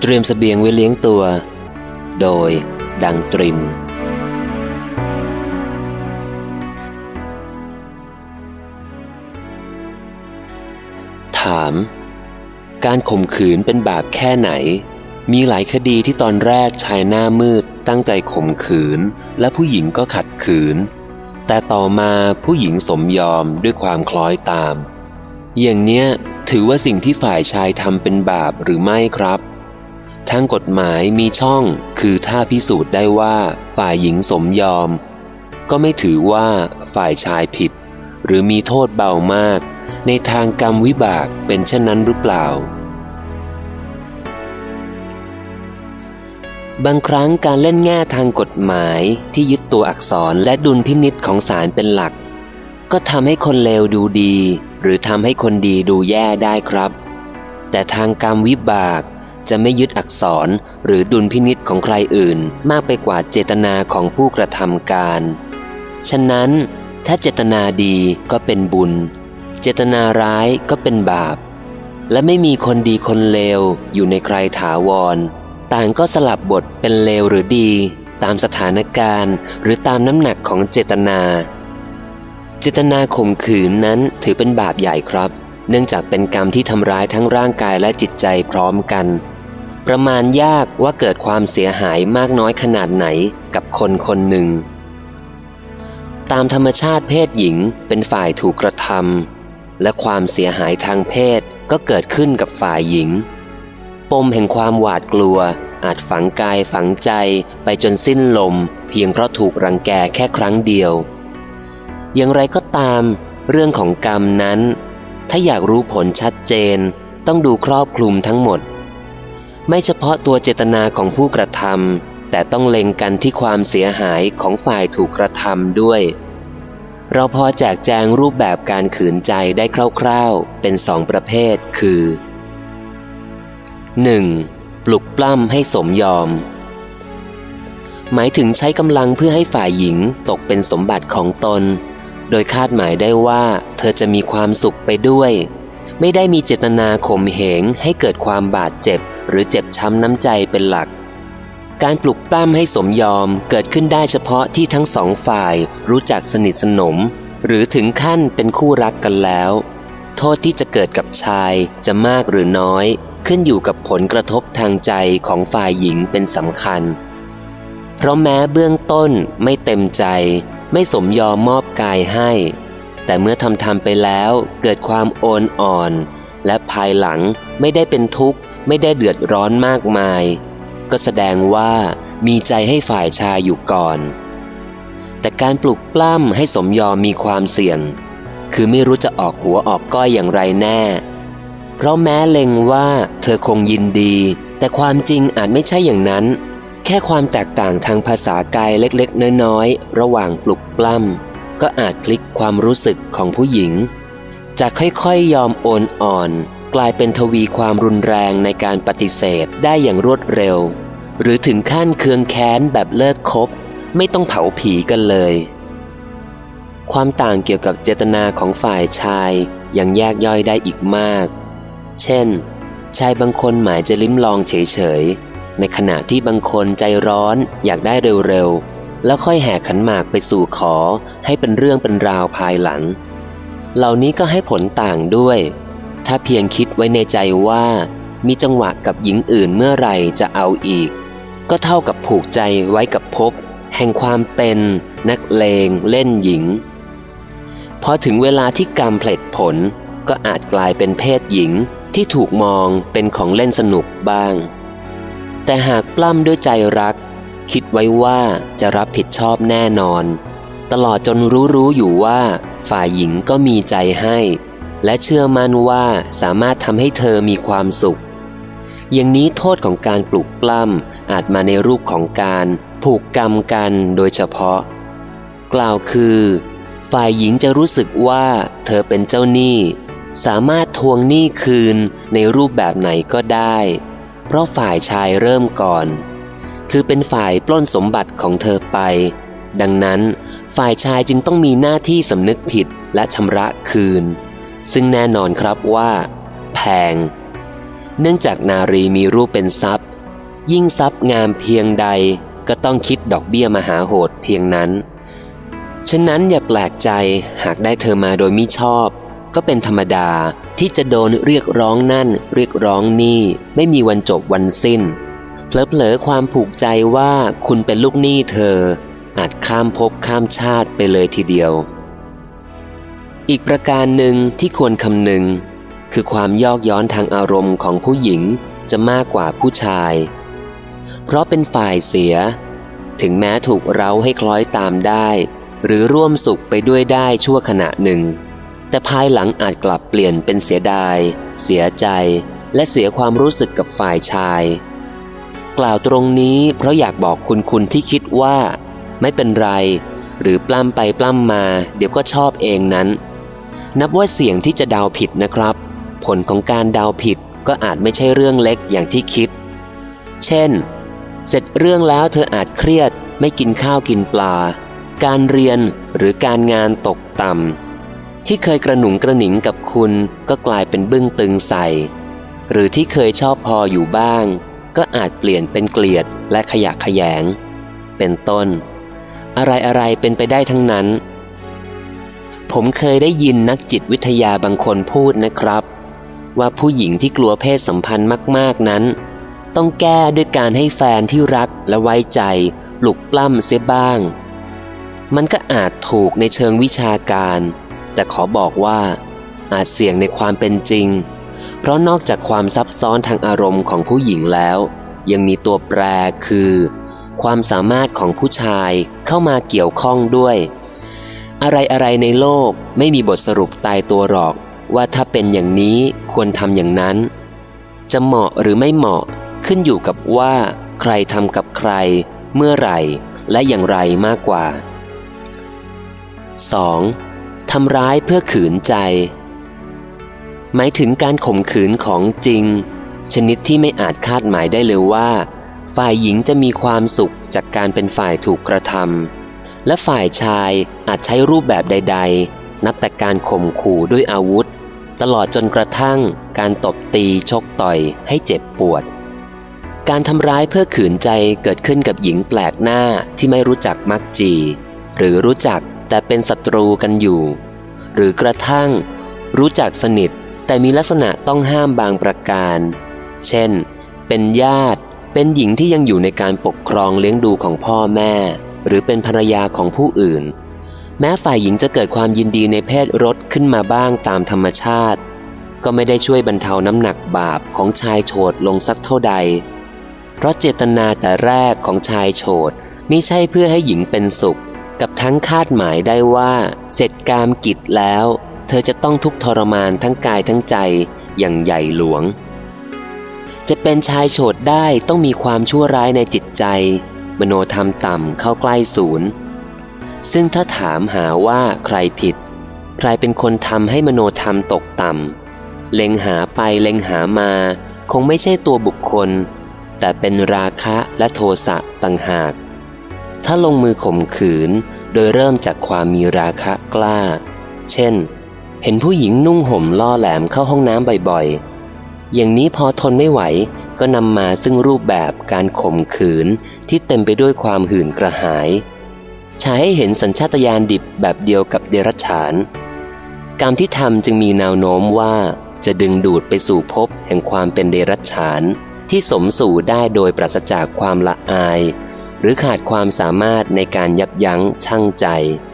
ตรียมเสบียงไว้เลี้ยงตัวโดยดังตรินถามการข่มขืนเป็นบาปแค่ไหนมีหลายคดีที่ตอนแรกชายหน้ามืดตั้งใจข่มขืนและผู้หญิงก็ขัดขืนแต่ต่อมาผู้หญิงสมยอมด้วยความคล้อยตามอย่างเนี้ยถือว่าสิ่งที่ฝ่ายชายทำเป็นบาปหรือไม่ครับทางกฎหมายมีช่องคือถ้าพิสูจน์ได้ว่าฝ่ายหญิงสมยอมก็ไม่ถือว่าฝ่ายชายผิดหรือมีโทษเบามากในทางกรรมวิบากเป็นเช่นนั้นหรือเปล่าบางครั้งการเล่นแง่ทางกฎหมายที่ยึดตัวอักษรและดุลพินิจของศาลเป็นหลักก็ทำให้คนเลวดูดีหรือทำให้คนดีดูแย่ได้ครับแต่ทางกรรมวิบากจะไม่ยึดอักษรหรือดุลพินิจของใครอื่นมากไปกว่าเจตนาของผู้กระทำการฉะนั้นถ้าเจตนาดีก็เป็นบุญเจตนาร้ายก็เป็นบาปและไม่มีคนดีคนเลวอยู่ในใครถาวรต่างก็สลับบทเป็นเลวหรือดีตามสถานการณ์หรือตามน้ำหนักของเจตนาเจตนาข่มขืนนั้นถือเป็นบาปใหญ่ครับเนื่องจากเป็นกรรมที่ทำร้ายทั้งร่างกายและจิตใจพร้อมกันประมาณยากว่าเกิดความเสียหายมากน้อยขนาดไหนกับคนคนหนึ่งตามธรรมชาติเพศหญิงเป็นฝ่ายถูกกระทำและความเสียหายทางเพศก็เกิดขึ้นกับฝ่ายหญิงปมแห่งความหวาดกลัวอาจฝังกายฝังใจไปจนสิ้นลมเพียงเพราะถูกรังแกแค่ครั้งเดียวอย่างไรก็ตามเรื่องของกรรมนั้นถ้าอยากรู้ผลชัดเจนต้องดูครอบคลุมทั้งหมดไม่เฉพาะตัวเจตนาของผู้กระทำแต่ต้องเล็งกันที่ความเสียหายของฝ่ายถูกกระทำด้วยเราพอแจกแจงรูปแบบการขืนใจได้คร่าวๆเป็นสองประเภทคือ 1. ปลุกปล้ำให้สมยอมหมายถึงใช้กำลังเพื่อให้ฝ่ายหญิงตกเป็นสมบัติของตนโดยคาดหมายได้ว่าเธอจะมีความสุขไปด้วยไม่ได้มีเจตนาข่มเหงให้เกิดความบาดเจ็บหรือเจ็บช้ำน้ำใจเป็นหลักการปลุกปล้ำให้สมยอมเกิดขึ้นได้เฉพาะที่ทั้งสองฝ่ายรู้จักสนิทสนมหรือถึงขั้นเป็นคู่รักกันแล้วโทษที่จะเกิดกับชายจะมากหรือน้อยขึ้นอยู่กับผลกระทบทางใจของฝ่ายหญิงเป็นสำคัญเพราะแม้เบื้องต้นไม่เต็มใจไม่สมยอมมอบกายให้แต่เมื่อทำไปแล้วเกิดความโอนอ่อนและภายหลังไม่ได้เป็นทุกข์ไม่ได้เดือดร้อนมากมายก็แสดงว่ามีใจให้ฝ่ายชายอยู่ก่อนแต่การปลุกปล้ำให้สมยอมมีความเสี่ยงคือไม่รู้จะออกหัวออกก้อยอย่างไรแน่เพราะแม้เล็งว่าเธอคงยินดีแต่ความจริงอาจไม่ใช่อย่างนั้นแค่ความแตกต่างทางภาษากายเล็กๆน้อยๆระหว่างปลุกปล้ำก็อาจพลิกความรู้สึกของผู้หญิงจากค่อยๆยอมโอนอ่อนกลายเป็นทวีความรุนแรงในการปฏิเสธได้อย่างรวดเร็วหรือถึงขั้นเคืองแค้นแบบเลิกคบไม่ต้องเผาผีกันเลยความต่างเกี่ยวกับเจตนาของฝ่ายชายยังแยกย่อยได้อีกมากเช่นชายบางคนหมายจะลิ้มลองเฉยๆในขณะที่บางคนใจร้อนอยากได้เร็วๆแล้วค่อยแห่ขันหมากไปสู่ขอให้เป็นเรื่องเป็นราวภายหลังเหล่านี้ก็ให้ผลต่างด้วยถ้าเพียงคิดไว้ในใจว่ามีจังหวะกับหญิงอื่นเมื่อไหร่จะเอาอีกก็เท่ากับผูกใจไว้กับภพแห่งความเป็นนักเลงเล่นหญิงพอถึงเวลาที่กรรมเพลิดผลก็อาจกลายเป็นเพศหญิงที่ถูกมองเป็นของเล่นสนุกบ้างแต่หากปล้ำด้วยใจรักคิดไว้ว่าจะรับผิดชอบแน่นอนตลอดจนรู้อยู่ว่าฝ่ายหญิงก็มีใจให้และเชื่อมั่นว่าสามารถทำให้เธอมีความสุขอย่างนี้โทษของการปลุกปล้ำอาจมาในรูปของการผูกกรรมกันโดยเฉพาะกล่าวคือฝ่ายหญิงจะรู้สึกว่าเธอเป็นเจ้าหนี้สามารถทวงหนี้คืนในรูปแบบไหนก็ได้เพราะฝ่ายชายเริ่มก่อนคือเป็นฝ่ายปล้นสมบัติของเธอไปดังนั้นฝ่ายชายจึงต้องมีหน้าที่สำนึกผิดและชำระคืนซึ่งแน่นอนครับว่าแพงเนื่องจากนารีมีรูปเป็นทรัพย์ยิ่งทรัพย์งามเพียงใดก็ต้องคิดดอกเบี้ยมหาโหดเพียงนั้นฉะนั้นอย่าแปลกใจหากได้เธอมาโดยมิชอบก็เป็นธรรมดาที่จะโดนเรียกร้องนั่นเรียกร้องนี่ไม่มีวันจบวันสิ้นเผลอๆความผูกใจว่าคุณเป็นลูกหนี้เธออาจข้ามภพข้ามชาติไปเลยทีเดียวอีกประการหนึ่งที่ควรคำนึงคือความยอกย้อนทางอารมณ์ของผู้หญิงจะมากกว่าผู้ชายเพราะเป็นฝ่ายเสียถึงแม้ถูกเร้าให้คล้อยตามได้หรือร่วมสุขไปด้วยได้ชั่วขณะหนึ่งแต่ภายหลังอาจกลับเปลี่ยนเป็นเสียดายเสียใจและเสียความรู้สึกกับฝ่ายชายกล่าวตรงนี้เพราะอยากบอกคุณที่คิดว่าไม่เป็นไรหรือปล้ำไปปล้ำมาเดี๋ยวก็ชอบเองนั้นนับว่าเสี่ยงที่จะเดาผิดนะครับผลของการเดาผิดก็อาจไม่ใช่เรื่องเล็กอย่างที่คิดเช่นเสร็จเรื่องแล้วเธออาจเครียดไม่กินข้าวกินปลาการเรียนหรือการงานตกต่ำที่เคยกระหนุงกระหนิงกับคุณก็กลายเป็นบึ้งตึงใส่หรือที่เคยชอบพออยู่บ้างก็อาจเปลี่ยนเป็นเกลียดและขยะแขยงเป็นต้นอะไรเป็นไปได้ทั้งนั้นผมเคยได้ยินนักจิตวิทยาบางคนพูดนะครับว่าผู้หญิงที่กลัวเพศสัมพันธ์มากๆนั้นต้องแก้ด้วยการให้แฟนที่รักและไว้ใจปลุกปล้ำเสียบ้างมันก็อาจถูกในเชิงวิชาการแต่ขอบอกว่าอาจเสี่ยงในความเป็นจริงเพราะนอกจากความซับซ้อนทางอารมณ์ของผู้หญิงแล้วยังมีตัวแปรคือความสามารถของผู้ชายเข้ามาเกี่ยวข้องด้วยอะไรในโลกไม่มีบทสรุปตายตัวหรอกว่าถ้าเป็นอย่างนี้ควรทำอย่างนั้นจะเหมาะหรือไม่เหมาะขึ้นอยู่กับว่าใครทำกับใครเมื่อไหร่และอย่างไรมากกว่า 2. ทำร้ายเพื่อขืนใจหมายถึงการข่มขืนของจริงชนิดที่ไม่อาจคาดหมายได้เลยว่าฝ่ายหญิงจะมีความสุขจากการเป็นฝ่ายถูกกระทำและฝ่ายชายอาจใช้รูปแบบใดๆนับแต่การข่มขู่ด้วยอาวุธตลอดจนกระทั่งการตบตีชกต่อยให้เจ็บปวดการทำร้ายเพื่อขืนใจเกิดขึ้นกับหญิงแปลกหน้าที่ไม่รู้จักมักจีหรือรู้จักแต่เป็นศัตรูกันอยู่หรือกระทั่งรู้จักสนิทแต่มีลักษณะต้องห้ามบางประการเช่นเป็นญาติเป็นหญิงที่ยังอยู่ในการปกครองเลี้ยงดูของพ่อแม่หรือเป็นภรรยาของผู้อื่นแม้ฝ่ายหญิงจะเกิดความยินดีในเพศรสขึ้นมาบ้างตามธรรมชาติก็ไม่ได้ช่วยบรรเทาน้ำหนักบาปของชายโฉดลงสักเท่าใดเพราะเจตนาแต่แรกของชายโฉดมิใช่เพื่อให้หญิงเป็นสุขกับทั้งคาดหมายได้ว่าเสร็จกามกิจแล้วเธอจะต้องทุกข์ทรมานทั้งกายทั้งใจอย่างใหญ่หลวงจะเป็นชายโฉดได้ต้องมีความชั่วร้ายในจิตใจมโนธรรมต่ำเข้าใกล้ศูนย์ซึ่งถ้าถามหาว่าใครผิดใครเป็นคนทำให้มโนธรรมตกต่ำเล็งหาไปเล็งหามาคงไม่ใช่ตัวบุคคลแต่เป็นราคะและโทสะต่างหากถ้าลงมือข่มขืนโดยเริ่มจากความมีราคะกล้าเช่นเห็นผู้หญิงนุ่งห่มล่อแหลมเข้าห้องน้ำบ่อยๆอย่างนี้พอทนไม่ไหวก็นำมาซึ่งรูปแบบการข่มขืนที่เต็มไปด้วยความหื่นกระหายฉายให้เห็นสัญชาตญาณดิบแบบเดียวกับเดรัจฉานกรรมที่ทำจึงมีแนวโน้มว่าจะดึงดูดไปสู่ภพแห่งความเป็นเดรัจฉานที่สมสู่ได้โดยปราศจากความละอายหรือขาดความสามารถในการยับยั้งชั่งใจ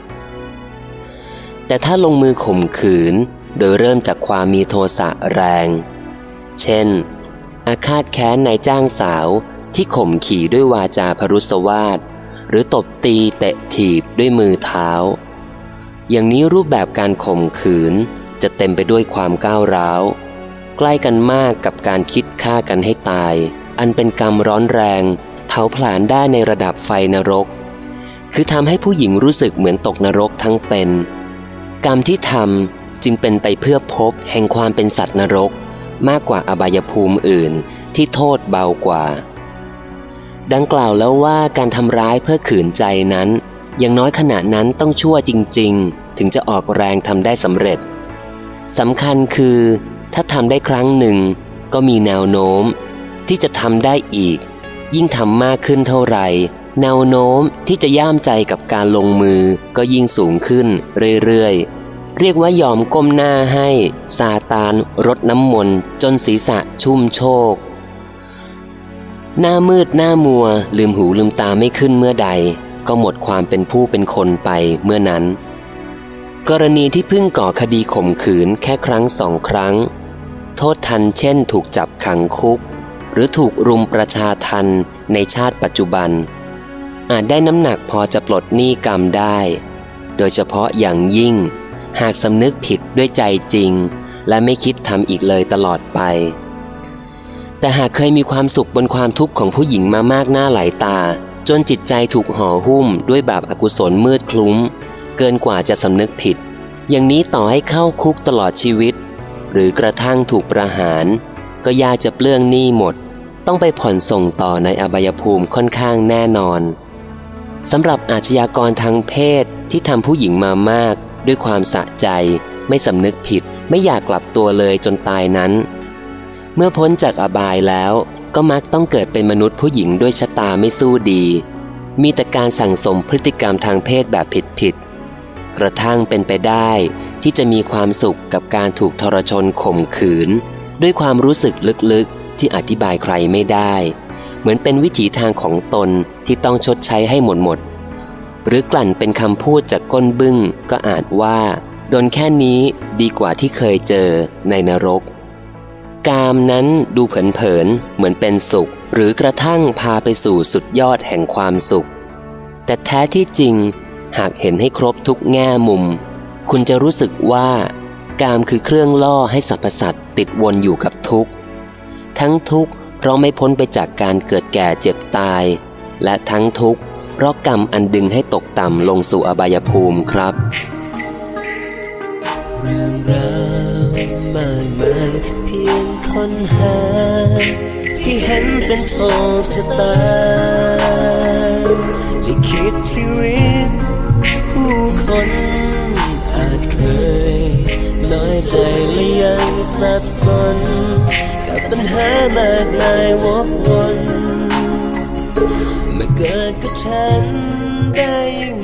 แต่ถ้าลงมือข่มขืนโดยเริ่มจากความมีโทสะแรงเช่นอาฆาตแค้นนายจ้างสาวที่ข่มขี่ด้วยวาจาพรุสวาทหรือตบตีเตะถีบด้วยมือเท้าอย่างนี้รูปแบบการข่มขืนจะเต็มไปด้วยความก้าวร้าวใกล้กันมากกับการคิดฆ่ากันให้ตายอันเป็นกรรมร้อนแรงเผาผลาญได้ในระดับไฟนรกคือทำให้ผู้หญิงรู้สึกเหมือนตกนรกทั้งเป็นกรรมที่ทำจึงเป็นไปเพื่อภพแห่งความเป็นสัตว์นรกมากกว่าอบายภูมิอื่นที่โทษเบากว่าดังกล่าวแล้วว่าการทำร้ายเพื่อขืนใจนั้นอย่างน้อยขณะนั้นต้องชั่วจริงๆถึงจะออกแรงทำได้สำเร็จสำคัญคือถ้าทำได้ครั้งหนึ่งก็มีแนวโน้มที่จะทำได้อีกยิ่งทำมากขึ้นเท่าไหร่แนวโน้มที่จะย่ามใจกับการลงมือก็ยิ่งสูงขึ้นเรื่อยๆเรียกว่ายอมก้มหน้าให้ซาตานรดน้ำมนต์จนศีรษะชุ่มโชกหน้ามืดหน้ามัวลืมหูลืมตาไม่ขึ้นเมื่อใดก็หมดความเป็นผู้เป็นคนไปเมื่อนั้นกรณีที่เพิ่งก่อคดีข่มขืนแค่ครั้ง2 ครั้งโทษทันเช่นถูกจับขังคุกหรือถูกรุมประชาทัณฑ์ในชาติปัจจุบันอาจได้น้ำหนักพอจะปลดหนี้กรรมได้โดยเฉพาะอย่างยิ่งหากสำนึกผิดด้วยใจจริงและไม่คิดทำอีกเลยตลอดไปแต่หากเคยมีความสุขบนความทุกข์ของผู้หญิงมามากหน้าหลายตาจนจิตใจถูกห่อหุ้มด้วยบาปอกุศลมืดคลุ้มเกินกว่าจะสำนึกผิดอย่างนี้ต่อให้เข้าคุกตลอดชีวิตหรือกระทั่งถูกประหารก็ยากจะเปลื้องหนี้หมดต้องไปผ่อนส่งต่อในอบายภูมิค่อนข้างแน่นอนสำหรับอาชญากรทางเพศที่ทำผู้หญิงมามากด้วยความสะใจไม่สำนึกผิดไม่อยากกลับตัวเลยจนตายนั้นเมื่อพ้นจากอบายแล้วก็มักต้องเกิดเป็นมนุษย์ผู้หญิงด้วยชะตาไม่สู้ดีมีแต่การสั่งสมพฤติกรรมทางเพศแบบผิดกระทั่งเป็นไปได้ที่จะมีความสุขกับการถูกทรชนข่มขืนด้วยความรู้สึกลึกๆที่อธิบายใครไม่ได้เหมือนเป็นวิถีทางของตนที่ต้องชดใช้ให้หมดหรือกลั่นเป็นคำพูดจากก้นบึ้งก็อาจว่าโดนแค่นี้ดีกว่าที่เคยเจอในนรกกามนั้นดูเผินๆเหมือนเป็นสุขหรือกระทั่งพาไปสู่สุดยอดแห่งความสุขแต่แท้ที่จริงหากเห็นให้ครบทุกแง่มุมคุณจะรู้สึกว่ากามคือเครื่องล่อให้สรรพสัตว์ติดวนอยู่กับทุกข์ทั้งทุกข์เพราะไม่พ้นไปจากการเกิดแก่เจ็บตายและทั้งทุกข์เพราะกรรมอันดึงให้ตกต่ำลงสู่อบายภูมิครับเรื่องราวมากมายที่เพียงค้นหาที่เห็นเป็นโชคชะตาลิขิตชีวิตผู้คนอาจเคยน้อยใจและยังสับสนกับปัญหามากมายวกวนมาเกิดกับฉันได้ยัง